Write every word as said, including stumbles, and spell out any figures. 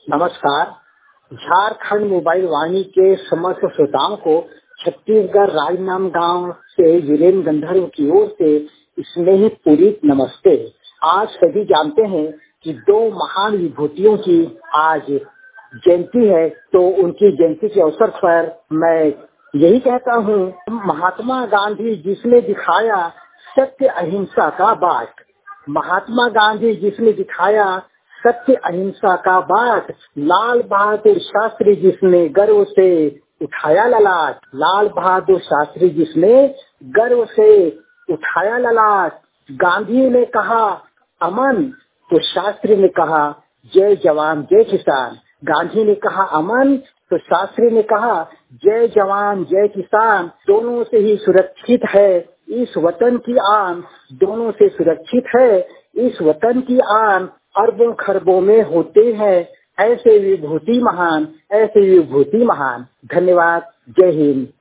नमस्कार। झारखंड मोबाइल वाणी के समस्त श्रोताओं को छत्तीसगढ़ राजनांदगांव से वीरेंद्र गंधर्व की ओर से स्नेही पूरित नमस्ते। आज सभी जानते हैं कि दो महान विभूतियों की आज जयंती है, तो उनकी जयंती के अवसर पर मैं यही कहता हूँ, महात्मा गांधी जिसने दिखाया सत्य अहिंसा का बाट, महात्मा गांधी जिसने दिखाया सत्य अहिंसा का बाट, लाल बहादुर शास्त्री जिसने गर्व से उठाया ललाट, लाल बहादुर शास्त्री जिसने गर्व से उठाया ललाट। गांधी ने कहा अमन तो शास्त्री ने कहा जय जवान जय किसान। गांधी ने कहा अमन तो शास्त्री ने कहा जय जवान जय किसान। दोनों से ही सुरक्षित है इस वतन की आन, दोनों से सुरक्षित है इस वतन की आन। अरबों खरबों में होते हैं ऐसे विभूति महान, ऐसे विभूति महान। धन्यवाद। जय हिंद।